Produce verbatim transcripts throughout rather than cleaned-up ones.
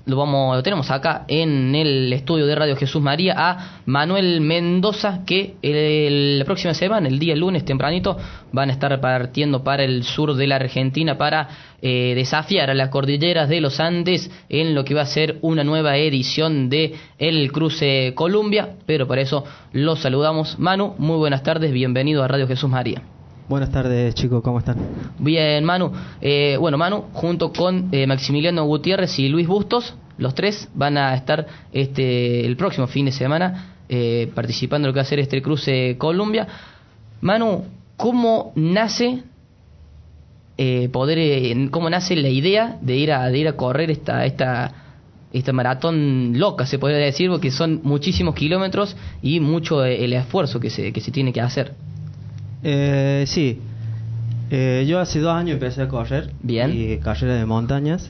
lo vamos lo tenemos acá en el estudio de Radio Jesús María a Manuel Mendoza, que el, la próxima semana, el día lunes tempranito, van a estar partiendo para el sur de la Argentina para eh, desafiar a las cordilleras de los Andes en lo que va a ser una nueva edición de el Cruce Columbia. Pero para eso los saludamos. Manu, muy buenas tardes, bienvenido a Radio Jesús María. Buenas tardes, chicos, ¿cómo están? Bien, Manu. Eh, bueno, Manu, junto con eh, Maximiliano Gutiérrez y Luis Bustos, los tres van a estar este el próximo fin de semana eh, participando en lo que va a ser este Cruce Columbia. Manu, ¿cómo nace eh, poder, eh, cómo nace la idea de ir a de ir a correr esta esta esta maratón loca, se podría decir, porque son muchísimos kilómetros y mucho eh, el esfuerzo que se que se tiene que hacer? Eh, sí, eh, yo hace dos años empecé a correr. Bien. Y carrera de montañas.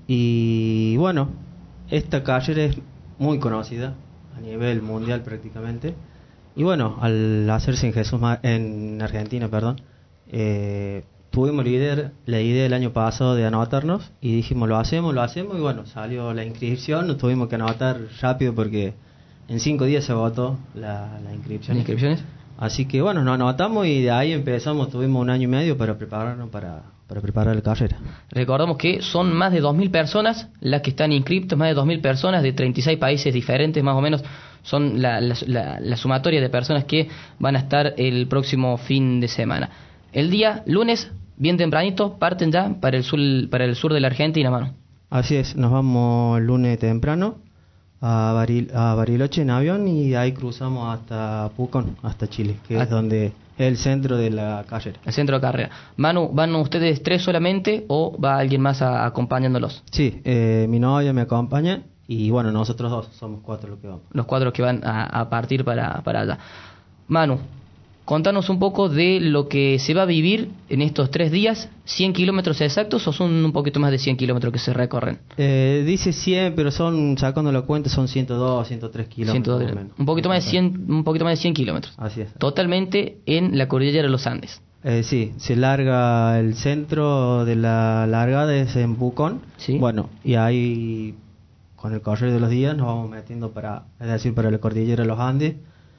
Y bueno, esta carrera es muy conocida a nivel mundial prácticamente. Y bueno, al hacerse en Jesús Ma- en Argentina, perdón, eh, tuvimos la idea, la idea el año pasado de anotarnos y dijimos lo hacemos, lo hacemos y bueno, salió la inscripción, nos tuvimos que anotar rápido porque en cinco días se agotó la, la inscripción. ¿Las inscripciones? Así que bueno, nos anotamos y de ahí empezamos, tuvimos un año y medio para prepararnos para, para preparar la carrera. Recordamos que son más de dos mil personas las que están inscriptas, más de dos mil personas de treinta y seis países diferentes, más o menos son la, la, la, la sumatoria de personas que van a estar el próximo fin de semana. El día lunes, bien tempranito, parten ya para el sur, para el sur de la Argentina, mano. Así es, nos vamos el lunes temprano a, Baril, a Bariloche en avión y de ahí cruzamos hasta Pucón, hasta Chile, que ah. es donde es el centro de la carrera. El centro de carrera. Manu, ¿van ustedes tres solamente o va alguien más a, acompañándolos? Sí, eh, mi novia me acompaña y bueno, nosotros dos somos cuatro los que vamos. Los cuatro que van a, a partir para, para allá. Manu, contanos un poco de lo que se va a vivir en estos tres días. ¿cien kilómetros exactos o son un poquito más de cien kilómetros que se recorren? Eh, dice cien, pero son, sacando la cuenta, son ciento dos, ciento tres kilómetros. ciento dos, un poquito más de cien, un poquito más de cien kilómetros. Así es. Totalmente en la cordillera de los Andes. Eh, sí, se larga el centro de la largada es en Pucón. Sí. Bueno, y ahí con el correr de los días nos vamos metiendo para, es decir, para la cordillera de los Andes.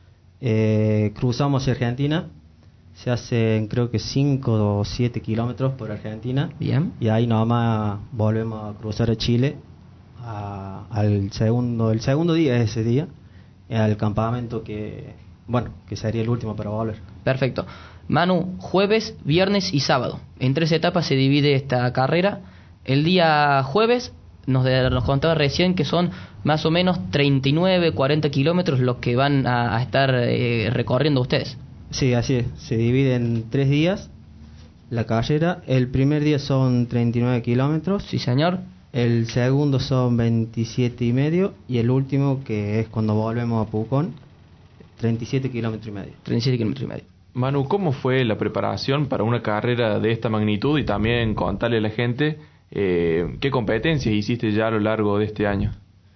Eh, cruzamos Argentina, se hacen creo que cinco o siete kilómetros por Argentina. Bien. Y ahí nomás volvemos a cruzar a Chile a, al segundo, el segundo día es ese día, al campamento que, bueno, que sería el último para volver. Perfecto. Manu, jueves, viernes y sábado. En tres etapas se divide esta carrera. El día jueves nos, de, nos contaba recién que son más o menos treinta y nueve, cuarenta kilómetros los que van a, a estar eh, recorriendo ustedes. Sí, así es. Se divide en tres días la carrera. El primer día son treinta y nueve kilómetros. Sí, señor. El segundo son veintisiete y medio. Y el último, que es cuando volvemos a Pucón, treinta y siete kilómetros y medio. treinta y siete kilómetros y medio. Manu, ¿cómo fue la preparación para una carrera de esta magnitud? Y también contarle a la gente eh, qué competencias hiciste ya a lo largo de este año.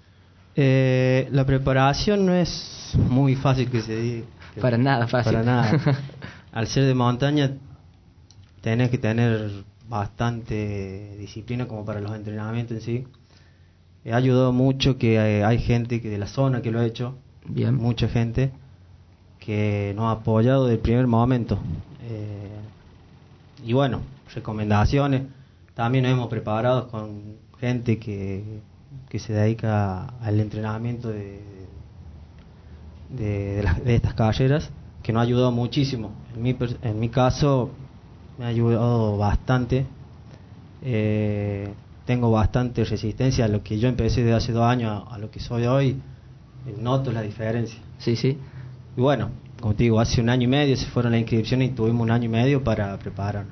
Eh, la preparación no es muy fácil que se diga. Para nada fácil. Para nada. Al ser de montaña tenés que tener bastante disciplina como para los entrenamientos en sí. Me ha ayudado mucho que hay, hay gente que de la zona que lo ha hecho. Bien. Mucha gente que nos ha apoyado desde el primer momento. Eh, y bueno, recomendaciones. También nos hemos preparado con gente que, que se dedica al entrenamiento de, de, de, las, de estas carreras, que nos ha ayudado muchísimo. En mi, en mi caso me ha ayudado bastante. Eh, tengo bastante resistencia a lo que yo empecé de hace dos años a, a lo que soy hoy. Noto la diferencia. Sí, sí. Y bueno, como te digo, hace un año y medio se fueron las inscripciones y tuvimos un año y medio para prepararnos.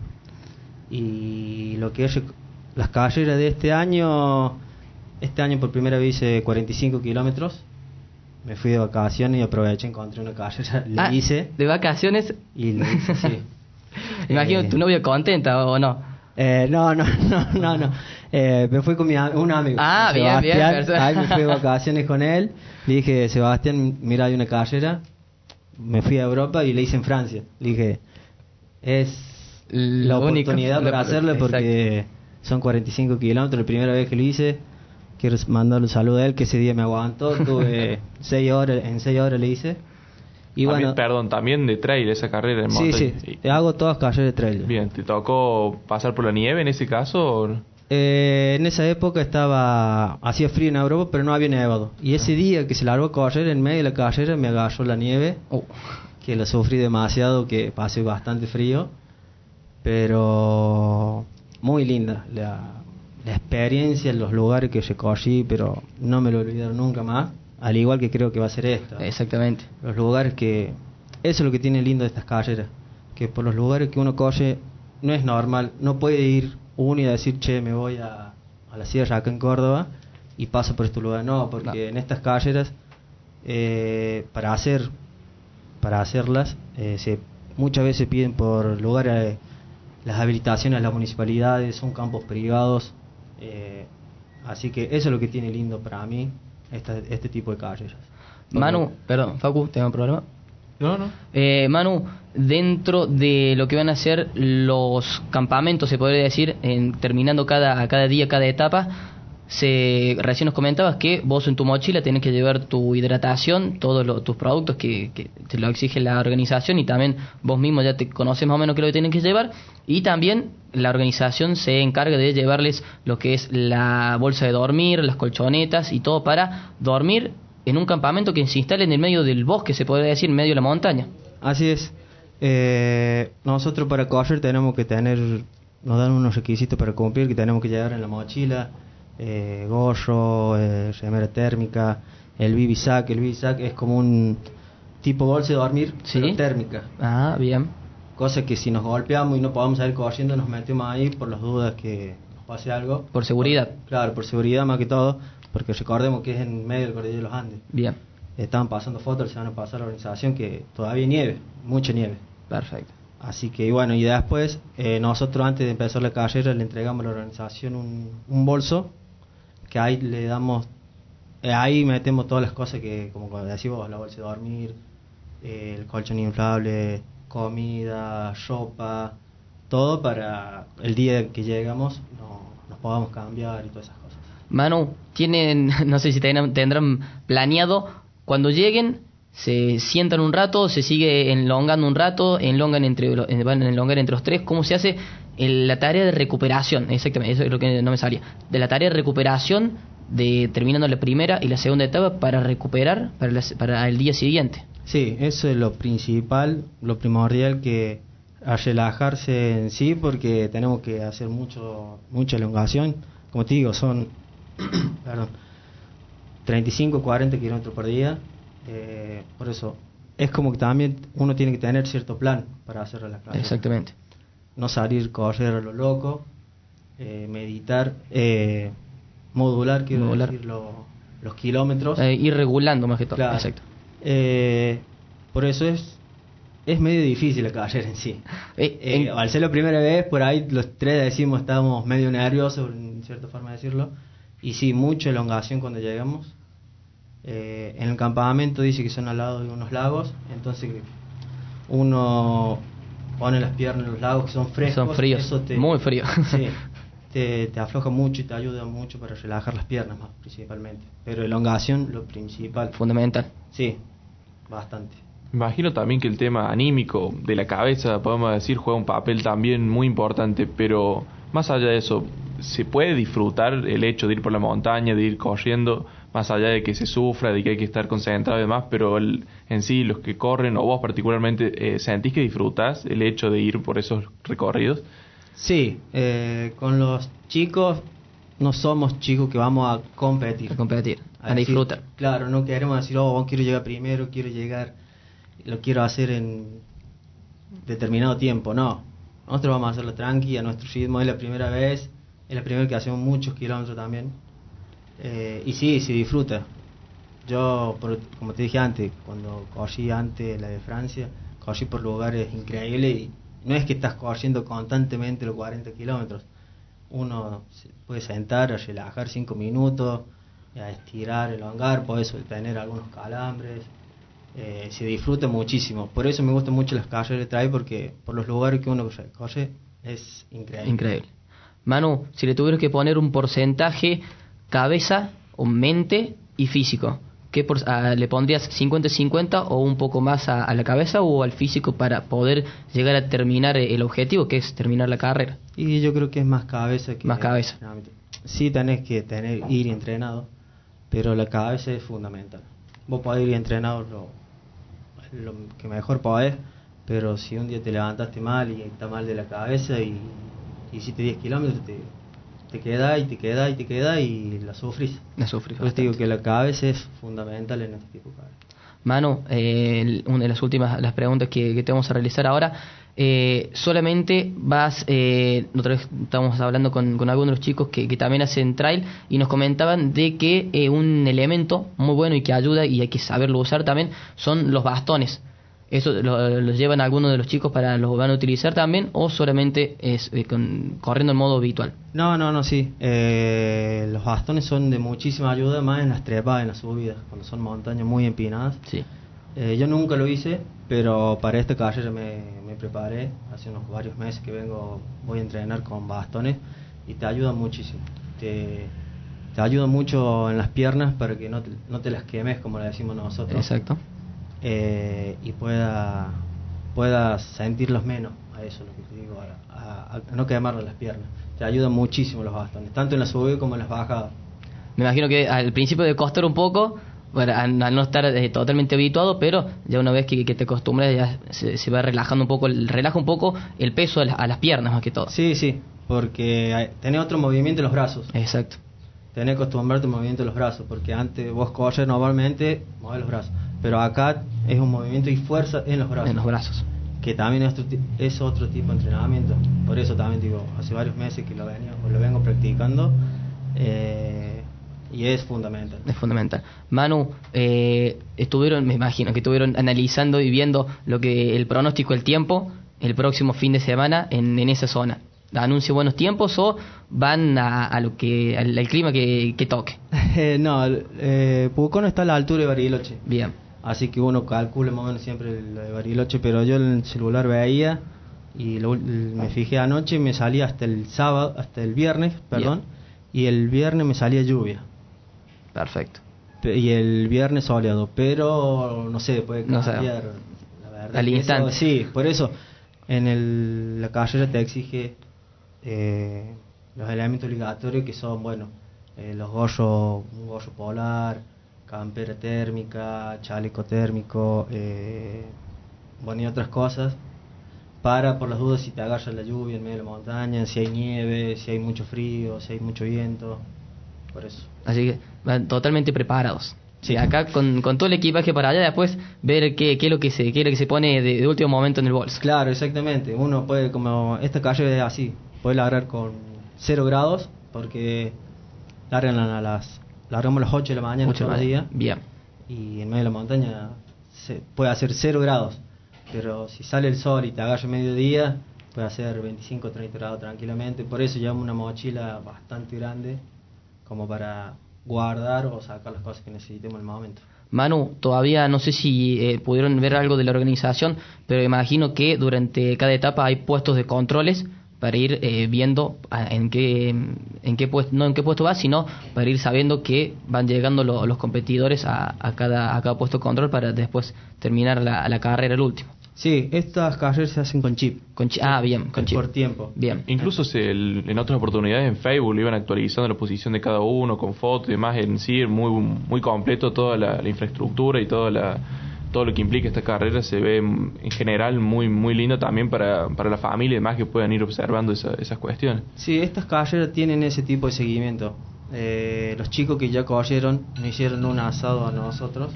Y lo que es las carreras de este año, este año por primera vez hice cuarenta y cinco kilómetros. Me fui de vacaciones y aproveché, encontré una carrera, le ah, hice. ¿De vacaciones? Y le hice, sí. Imagino eh, tu novia contenta o no. Eh, no, no, no, no, no. Eh, me fui con mi, un amigo. Ah, bien, bien. Ahí me fui de vacaciones con él. Le dije, Sebastián, mira, hay una carrera. Me fui a Europa y le hice en Francia. Le dije, es la lo oportunidad único, para lo, hacerlo porque exacto. son cuarenta y cinco kilómetros. La primera vez que lo hice, quiero mandarle un saludo a él, que ese día me aguantó, tuve seis horas, en seis horas le hice. Y También, bueno, perdón, también de trail esa carrera en sí, montaña. sí, te hago todas carreras de trail. Bien, ¿te tocó pasar por la nieve en ese caso? O... Eh, en esa época estaba, hacía frío en Europa, pero no había nevado. Y ese día que se largó a correr, en medio de la carrera me agarró la nieve, Oh. que la sufrí demasiado, que pasé bastante frío, pero muy linda la, la experiencia, los lugares que recorrí, pero no me lo olvidaron nunca más, al igual que creo que va a ser esta. Exactamente. Los lugares que, eso es lo que tiene lindo de estas carreras, que por los lugares que uno corre no es normal, no puede ir uno y decir, che, me voy a, a la sierra acá en Córdoba y paso por este lugar. No, porque No. en estas carreras, eh, para hacer para hacerlas, eh, se, muchas veces piden por lugares, las habilitaciones a las municipalidades, son campos privados, eh, así que eso es lo que tiene lindo para mí esta, este tipo de carreras. Manu, perdón, Facu, ¿tengo un problema? No, no. Eh, Manu, dentro de lo que van a ser los campamentos, se podría decir, en, terminando cada, cada día, cada etapa, se recién nos comentabas que vos en tu mochila tenés que llevar tu hidratación, todos lo, tus productos que, que te lo exige la organización, y también vos mismo ya te conoces más o menos qué es lo que tienen que llevar, y también la organización se encarga de llevarles lo que es la bolsa de dormir, las colchonetas y todo para dormir en un campamento que se instala en el medio del bosque, se podría decir, en medio de la montaña. Así es. Eh, nosotros para correr tenemos que tener, nos dan unos requisitos para cumplir, que tenemos que llevar en la mochila, eh, gorro, eh, remera térmica, el bibisac. El bibisac es como un tipo bolsa de dormir, ¿Sí? pero térmica. Ah, bien. Cosa que si nos golpeamos y no podemos salir corriendo, nos metemos ahí por las dudas que nos pase algo. Por seguridad. Por, claro, por seguridad más que todo, porque recordemos que es en medio del cordillero de los Andes. Bien. Estaban pasando fotos, se van a pasar a la organización que todavía hay nieve, mucha nieve. Perfecto. Así que bueno, y después eh, nosotros antes de empezar la carrera le entregamos a la organización un, un bolso, que ahí le damos, eh, ahí metemos todas las cosas que, como cuando decimos, la bolsa de dormir, eh, el colchón inflable, comida, ropa, todo para el día que llegamos no, nos podamos cambiar y todas esas cosas. Manu, tienen, no sé si ten- tendrán planeado, cuando lleguen, se sientan un rato, se sigue enlongando un rato, enlongan entre, lo- van a enlongar entre los tres, ¿cómo se hace el- la tarea de recuperación? Exactamente, eso es lo que no me salía. De la tarea de recuperación, de terminando la primera y la segunda etapa, para recuperar para, la- para el día siguiente. Sí, eso es lo principal, lo primordial, que a relajarse en sí, porque tenemos que hacer mucho mucha elongación. Como te digo, son perdón, treinta y cinco, cuarenta kilómetros por día. Eh, por eso es como que también uno tiene que tener cierto plan para hacer la clase. Exactamente. No salir correr a lo loco, eh, meditar, eh, modular, quiero Modular. decir, lo- los kilómetros. Eh, ir regulando más que todo. Claro. Exacto. Eh, por eso es es medio difícil la carrera en sí. Eh, Eh, en- al ser la primera vez, por ahí los tres decimos estábamos medio nerviosos, en cierta forma de decirlo. Y sí, mucha elongación cuando llegamos. Eh, en el campamento dice que son al lado de unos lagos, entonces uno pone las piernas en los lagos que son frescos. Son fríos, eso te, muy fríos. Sí, te, te afloja mucho y te ayuda mucho para relajar las piernas más principalmente. Pero elongación, lo principal. Fundamental. Sí, bastante. Imagino también que el tema anímico de la cabeza, podemos decir, juega un papel también muy importante, pero más allá de eso, ¿se puede disfrutar el hecho de ir por la montaña, de ir corriendo, más allá de que se sufra, de que hay que estar concentrado y demás, pero el, en sí los que corren, o vos particularmente, eh, ¿sentís que disfrutás el hecho de ir por esos recorridos? Sí, eh, con los chicos no somos chicos que vamos a competir. A competir, a, decir, disfrutar. Claro, no queremos decir, oh, quiero llegar primero, quiero llegar, lo quiero hacer en determinado tiempo. No, nosotros vamos a hacerlo tranqui, a nuestro ritmo. Es la primera vez, es la primera vez que hacemos muchos kilómetros también. Eh, y sí, se disfruta. Yo, por, como te dije antes, cuando corrí antes la de Francia, corrí por lugares increíbles y no es que estás corriendo constantemente los cuarenta kilómetros. Uno se puede sentar, a relajar cinco minutos, a estirar, elongar, puedes tener algunos calambres. Eh, se disfruta muchísimo. Por eso me gustan mucho las carreras de trail, porque por los lugares que uno recorre es increíble. Increíble. Manu, si le tuvieras que poner un porcentaje cabeza o mente y físico. ¿Qué por, a, ¿Le pondrías cincuenta cincuenta o un poco más a, a la cabeza o al físico para poder llegar a terminar el objetivo, que es terminar la carrera? Y yo creo que es más cabeza que... Más cabeza. Sí tenés que tener ir entrenado, pero la cabeza es fundamental. Vos podés ir entrenado lo, lo que mejor podés, pero si un día te levantaste mal y estás mal de la cabeza y hiciste diez kilómetros, te, te queda y te queda y te queda y la sufrís. La sufrís. Pues te digo que la cabeza es fundamental en este tipo de carreras. Manu, eh, una de las últimas las preguntas que, que te vamos a realizar ahora. Eh, solamente vas, eh, otra vez estamos hablando con, con algunos de los chicos que, que también hacen trail y nos comentaban de que eh, un elemento muy bueno y que ayuda y hay que saberlo usar también son los bastones. ¿Eso lo, lo llevan algunos de los chicos para los van a utilizar también o solamente es eh, con, corriendo en modo habitual? No, no, no, sí. Eh, los bastones son de muchísima ayuda, más en las trepadas, en las subidas, cuando son montañas muy empinadas. Sí. Eh, yo nunca lo hice, pero para esta carrera me, me preparé. Hace unos varios meses que vengo, voy a entrenar con bastones y te ayuda muchísimo. Te, te ayuda mucho en las piernas para que no te, no te las quemes, como le decimos nosotros. Exacto. Eh, y pueda puedas sentirlos menos, a eso es lo que te digo, a, a, a no quemarle las piernas. Te ayudan muchísimo los bastones, tanto en la subida como en las bajadas. Me imagino que al principio de costar un poco, bueno, al, al no estar eh, totalmente habituado, pero ya una vez que, que te acostumbras ya se, se va relajando un poco, el, relaja un poco el peso a, la, a las piernas más que todo. Sí, sí, porque hay, tenés otro movimiento en los brazos. Exacto. Tenés que acostumbrarte al movimiento de los brazos, porque antes vos corres normalmente, mueves los brazos, pero acá es un movimiento y fuerza en los brazos. En los brazos. Que también es otro, es otro tipo de entrenamiento. Por eso también digo, hace varios meses que lo, venía, lo vengo practicando eh, y es fundamental. Es fundamental. Manu, eh, estuvieron, me imagino que estuvieron analizando y viendo lo que el pronóstico del tiempo el próximo fin de semana en, en esa zona. ¿Anuncia buenos tiempos o van a, a lo que al, al clima que, que toque? Eh, no, eh, Pucón está a la altura de Bariloche. Bien. Así que uno calcula más o menos siempre lo de Bariloche, pero yo en el celular veía y lo, me fijé anoche y me salía hasta el sábado, hasta el viernes, perdón, bien. Y el viernes me salía lluvia. Perfecto. Y el viernes soleado, pero no sé, puede cambiar. No sé. La verdad, al instante. Eso, sí, por eso en el, la carrera te exige eh, los elementos obligatorios que son, bueno, eh, los gorros, un gorro polar, campera térmica, chaleco térmico, eh, bueno, y otras cosas, para por las dudas si te agarra la lluvia en medio de la montaña, si hay nieve, si hay mucho frío, si hay mucho viento, por eso. Así que van totalmente preparados. Sí. Acá con, con todo el equipaje para allá, después ver qué, qué es lo que se qué es lo que se pone de, de último momento en el bolso. Claro, exactamente. Uno puede, como esta calle es así, puede largar con cero grados, porque largan a las largamos a las ocho de la mañana todos los días. Bien. Y en medio de la montaña se puede hacer cero grados, pero si sale el sol y te agarra mediodía, puede hacer veinticinco o treinta grados tranquilamente. Por eso llevamos una mochila bastante grande, como para guardar o sacar las cosas que necesitemos en el momento. Manu, todavía no sé si eh, pudieron ver algo de la organización, pero imagino que durante cada etapa hay puestos de controles para ir eh, viendo a, en qué en qué puesto, no en qué puesto va, sino para ir sabiendo que van llegando lo, los competidores a, a cada a cada puesto de control para después terminar la, la carrera el último. Sí, estas carreras se hacen con chip. Con chi- ah, bien, con chip. Por tiempo. Bien. Incluso se, el, en otras oportunidades en Facebook iban actualizando la posición de cada uno con fotos y demás. En sí, muy muy completo toda la, la infraestructura y toda la todo lo que implica esta carrera. Se ve en general muy muy lindo también para, para la familia y demás que puedan ir observando esa, esas cuestiones. Sí, estas carreras tienen ese tipo de seguimiento. Eh, los chicos que ya corrieron nos hicieron un asado a nosotros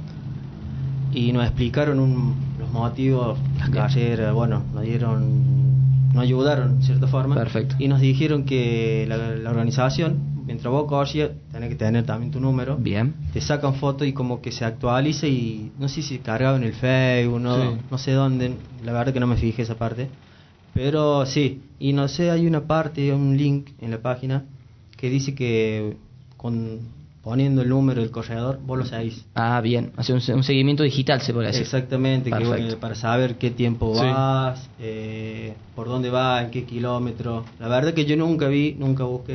y nos explicaron un, los motivos, las carreras, bueno, nos dieron, nos ayudaron de cierta forma. Perfecto. Y nos dijeron que la, la organización, mientras vos corrías, tenés que tener también tu número. Bien. Te sacan fotos y como que se actualiza y no sé si cargaba en el Facebook, no, sí. no sé dónde, la verdad que no me fijé esa parte. Pero sí, y no sé, hay una parte, un link en la página que dice que con poniendo el número del corredor, vos lo seguís. Ah, bien. Hace un, un seguimiento digital, se puede decir. Exactamente, que, eh, para saber qué tiempo sí. vas, eh, por dónde vas, en qué kilómetro. La verdad que yo nunca vi, nunca busqué,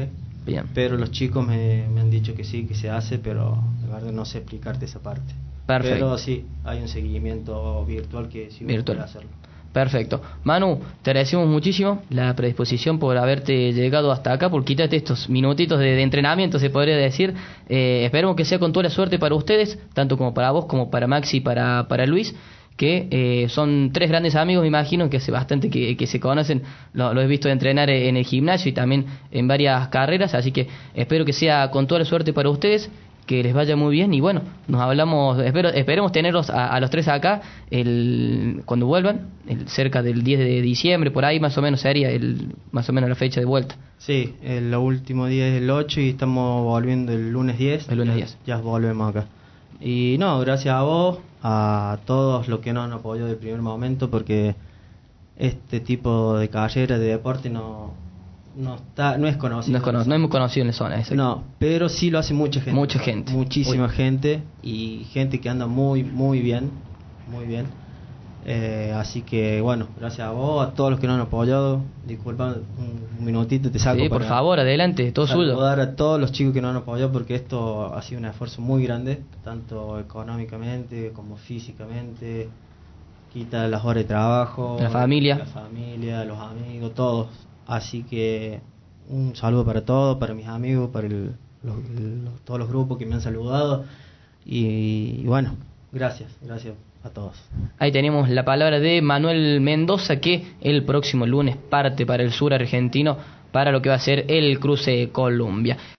Bien. Pero los chicos me, me han dicho que sí, que se hace, pero la verdad no sé explicarte esa parte. Perfecto. Pero sí, hay un seguimiento virtual que sí uno Virtual. puede hacerlo. Perfecto. Manu, te agradecemos muchísimo la predisposición por haberte llegado hasta acá, por quitarte estos minutitos de, de entrenamiento, se podría decir. Eh, esperemos que sea con toda la suerte para ustedes, tanto como para vos, como para Maxi y para, para Luis, que eh, son tres grandes amigos, me imagino, que hace bastante que, que se conocen. Lo, lo he visto entrenar en el gimnasio y también en varias carreras, así que espero que sea con toda la suerte para ustedes, que les vaya muy bien y bueno, nos hablamos, espero, esperemos tenerlos a, a los tres acá el, cuando vuelvan, el, cerca del diez de diciembre, por ahí más o menos sería el, más o menos la fecha de vuelta. Sí, el último día es el ocho y estamos volviendo el lunes diez. El lunes ya, diez. Ya volvemos acá. Y no, gracias a vos, a todos los que nos han apoyado del primer momento, porque este tipo de carrera, de deporte, no... No está, no es conocido. No es, cono- no es muy conocido en la zona. Exacto. No, pero sí lo hace mucha gente. Mucha gente. Muchísima Uy. gente y gente que anda muy, muy bien, muy bien. Eh, así que bueno, gracias a vos, a todos los que nos han apoyado. Disculpa un, un minutito, te saco. Sí, por favor, adelante, todo suyo. Saludar a todos los chicos que nos han apoyado porque esto ha sido un esfuerzo muy grande, tanto económicamente como físicamente. Quita las horas de trabajo, La familia. la familia, los amigos, todos. Así que un saludo para todos, para mis amigos, para el, los, los, todos los grupos que me han saludado. Y, y bueno, gracias, gracias a todos. Ahí tenemos la palabra de Manuel Mendoza, que el próximo lunes parte para el sur argentino para lo que va a ser el cruce Columbia.